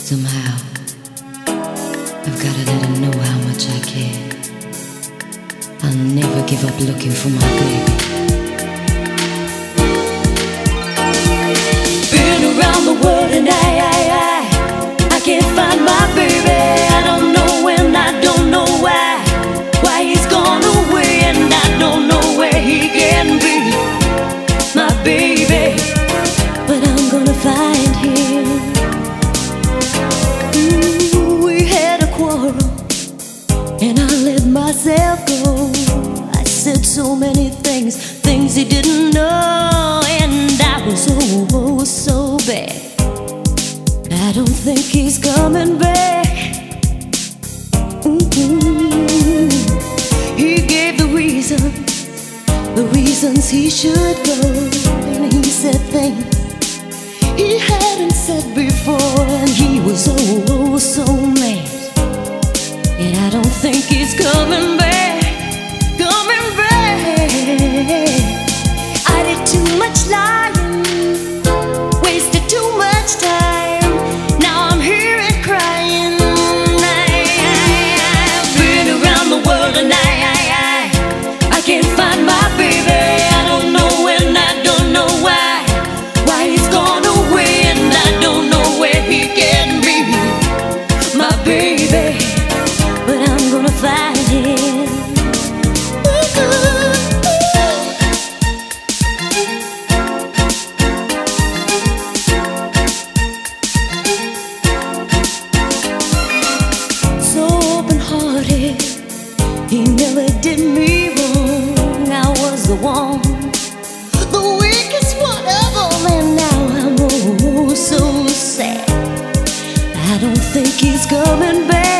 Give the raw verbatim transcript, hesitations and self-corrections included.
Somehow, I've gotta let him know how much I care. I'll never give up looking for my baby. Been around the world and I, I, I, I can't find my baby. I don't know when, I don't know why, why he's gone away, and I don't know where he can be, my baby. But I'm gonna find him. Ooh, we had a quarrel, and I let myself go. I said so many things, things he didn't know, and I was oh, oh so bad. I don't think he's coming back. Mm-hmm. He gave the reason, the reasons he should go, and he said things he hadn't said before, and he was oh, oh so mad. And I don't think he's coming back, coming back. I did too much lying, wasted too much time. Now I'm here and crying. I, I, I've been around the world and I, I, I, I can't find my baby. I don't know when, I don't know why, why he's gone away, and I don't know where he can be, my baby. But I'm gonna find him. So open-hearted, he never did me wrong. I was the one, the weakest one of all, and now I'm oh so sad. I don't think he's coming back.